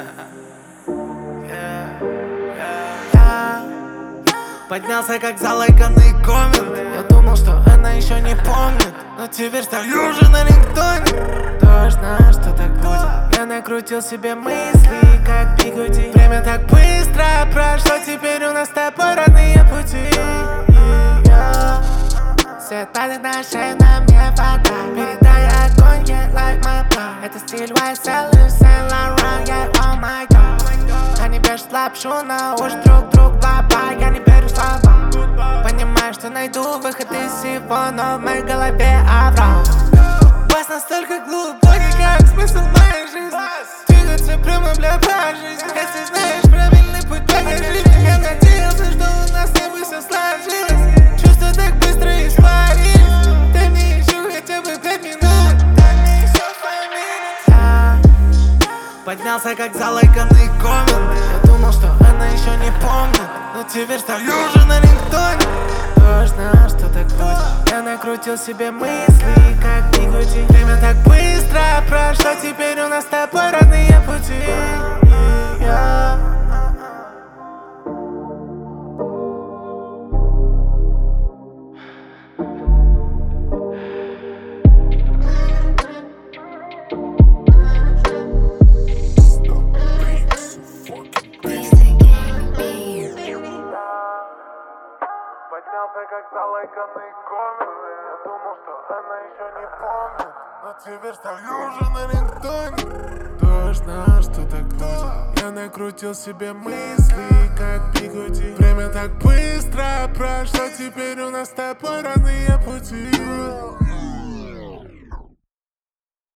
Я поднялся как залайканный коммент. Я думал, что она еще не помнит, но теперь стою уже на рингтоне. Точно, что так будет. Я накрутил себе мысли, как бигуди. Время так быстро прошло, теперь у нас с тобой разные пути. Свет падает на шею, на мне вода. Передай огонь, yeah, like my blood. Это стиль YSL и Saint Laurent, yeah, oh my god. Они бежат лапшу на уши друг друг, баба. Я не верю в слова. Понимаю, что найду выход из всего, но в моей голове аврал. Бас настолько глубокий, как смысл моей жизни. Двигаться прямо для жизни. Если знаешь правильный путь, покажи мне. Я надеялся, что у нас с тобой все сложилось. Чувства так быстро испарились. Дай мне еще хотя бы 5 минут. Дай мне еще 5 минут. Я поднялся как залайканный коммент. Я думал, что она еще не помнит, но теперь стою уже на рингтоне. Точно, что так будет. Я накрутил себе мысли, как бигуди. Время так быстро прошло, теперь у нас с тобой разные пути. Поднялся как залайканный коммент. Я думал, что она еще не помнит, но теперь стою уже на рингтоне. Точно, что так будет. Я накрутил себе мысли, как бигуди. Время так быстро прошло, теперь у нас с тобой разные пути.